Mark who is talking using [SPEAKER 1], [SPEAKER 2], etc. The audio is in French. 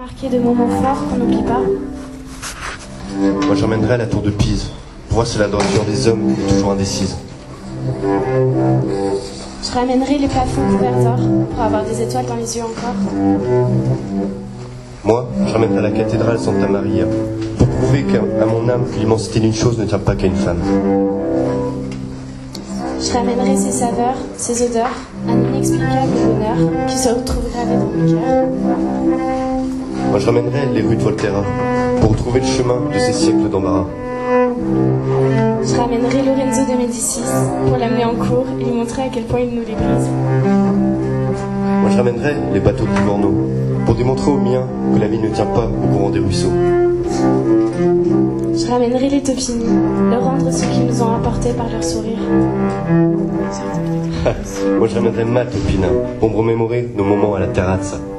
[SPEAKER 1] Marqué de moments forts qu'on n'oublie pas.
[SPEAKER 2] Moi j'emmènerais la tour de Pise. Pour moi c'est la droiture des hommes toujours indécise.
[SPEAKER 1] Je ramènerai les plafonds couverts d'or pour avoir des étoiles dans les yeux encore.
[SPEAKER 2] Moi, je ramènerai la cathédrale Santa Maria pour prouver qu'à mon âme, l'immensité d'une chose ne tient pas qu'à une femme.
[SPEAKER 1] Je ramènerai ces saveurs, ces odeurs, un inexplicable bonheur qui se retrouve gravé dans mon cœur.
[SPEAKER 2] Moi, je ramènerai les rues de Volterra pour retrouver le chemin de ces siècles d'embarras.
[SPEAKER 1] Je ramènerai Lorenzo de Médicis pour l'amener en cours et lui montrer à quel point il nous les brise.
[SPEAKER 2] Moi, je ramènerai les bateaux de Livorno pour démontrer aux miens que la vie ne tient pas au courant des ruisseaux.
[SPEAKER 1] Je ramènerai les Topini, leur rendre ce qu'ils nous ont apporté par leur sourire.
[SPEAKER 2] Moi, je ramènerai ma Topina pour me remémorer nos moments à la terrazza.